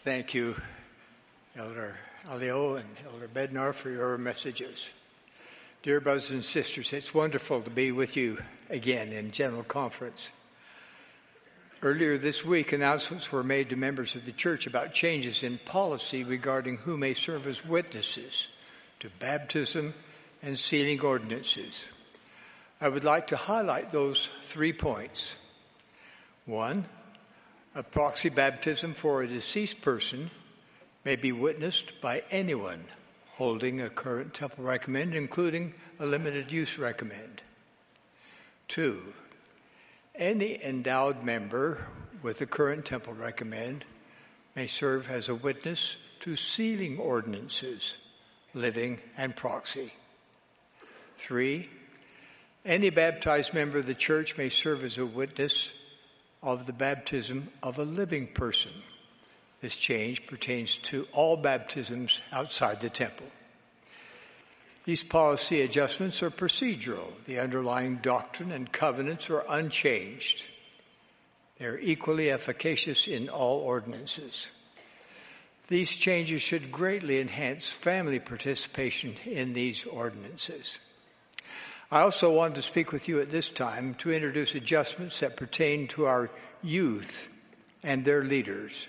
Thank you, Elder Alio and Elder Bednar, for your messages. Dear brothers and sisters, it's wonderful to be with you again in General Conference. Earlier this week, announcements were made to members of the church about changes in policy regarding who may serve as witnesses to baptism and sealing ordinances. I would like to highlight those 3 points. 1, a proxy baptism for a deceased person may be witnessed by anyone holding a current temple recommend, including a limited use recommend. 2, any endowed member with a current temple recommend may serve as a witness to sealing ordinances, living and proxy. 3, any baptized member of the church may serve as a witness of the baptism of a living person. This change pertains to all baptisms outside the temple. These policy adjustments are procedural. The underlying doctrine and covenants are unchanged. They are equally efficacious in all ordinances. These changes should greatly enhance family participation in these ordinances. I also wanted to speak with you at this time to introduce adjustments that pertain to our youth and their leaders.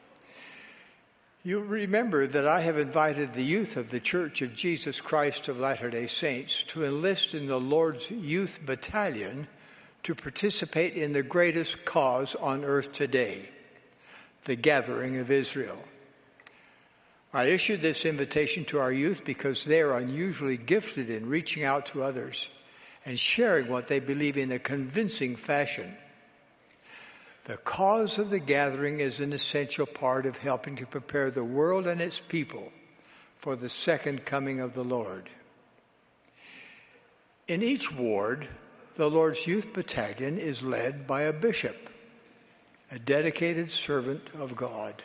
You'll remember that I have invited the youth of the Church of Jesus Christ of Latter-day Saints to enlist in the Lord's Youth Battalion to participate in the greatest cause on earth today, the gathering of Israel. I issued this invitation to our youth because they are unusually gifted in reaching out to others and sharing what they believe in a convincing fashion. The cause of the gathering is an essential part of helping to prepare the world and its people for the second coming of the Lord. In each ward, the Lord's Youth Battalion is led by a bishop, a dedicated servant of God.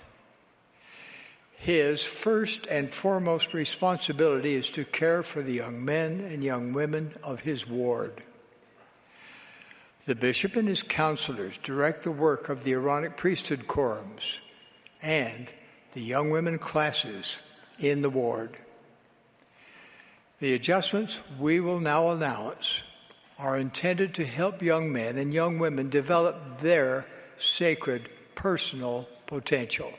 His first and foremost responsibility is to care for the young men and young women of his ward. The bishop and his counselors direct the work of the Aaronic priesthood quorums and the young women classes in the ward. The adjustments we will now announce are intended to help young men and young women develop their sacred personal potential.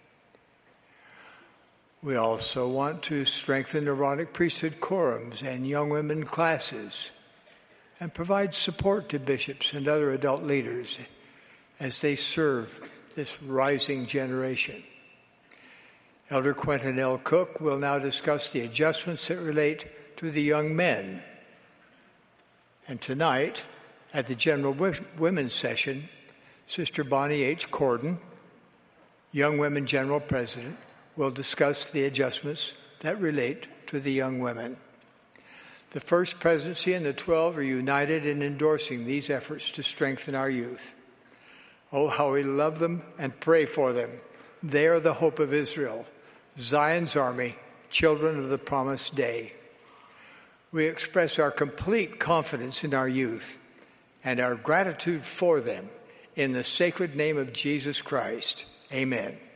We also want to strengthen Aaronic priesthood quorums and young women classes and provide support to bishops and other adult leaders as they serve this rising generation. Elder Quentin L. Cook will now discuss the adjustments that relate to the young men. And tonight, at the General Women's Session, Sister Bonnie H. Corden, Young Women General President, will discuss the adjustments that relate to the young women. The First Presidency and the 12 are united in endorsing these efforts to strengthen our youth. Oh, how we love them and pray for them. They are the hope of Israel, Zion's army, children of the promised day. We express our complete confidence in our youth and our gratitude for them in the sacred name of Jesus Christ. Amen.